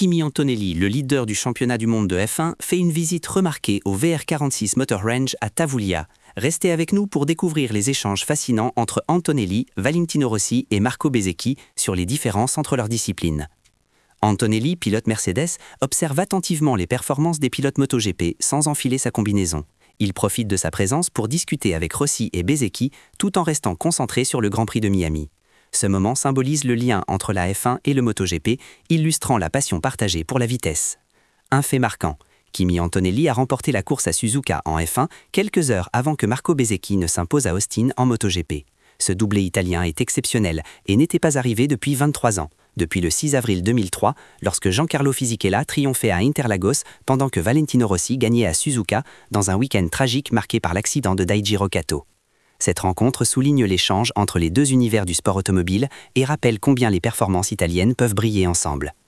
Kimi Antonelli, le leader du championnat du monde de F1, fait une visite remarquée au VR46 Motor Range à Tavullia. Restez avec nous pour découvrir les échanges fascinants entre Antonelli, Valentino Rossi et Marco Bezzecchi sur les différences entre leurs disciplines. Antonelli, pilote Mercedes, observe attentivement les performances des pilotes MotoGP sans enfiler sa combinaison. Il profite de sa présence pour discuter avec Rossi et Bezzecchi tout en restant concentré sur le Grand Prix de Miami. Ce moment symbolise le lien entre la F1 et le MotoGP, illustrant la passion partagée pour la vitesse. Un fait marquant, Kimi Antonelli a remporté la course à Suzuka en F1 quelques heures avant que Marco Bezzecchi ne s'impose à Austin en MotoGP. Ce doublé italien est exceptionnel et n'était pas arrivé depuis 23 ans, depuis le 6 avril 2003, lorsque Giancarlo Fisichella triomphait à Interlagos pendant que Valentino Rossi gagnait à Suzuka dans un week-end tragique marqué par l'accident de Daijiro Kato. Cette rencontre souligne l'échange entre les deux univers du sport automobile et rappelle combien les performances italiennes peuvent briller ensemble.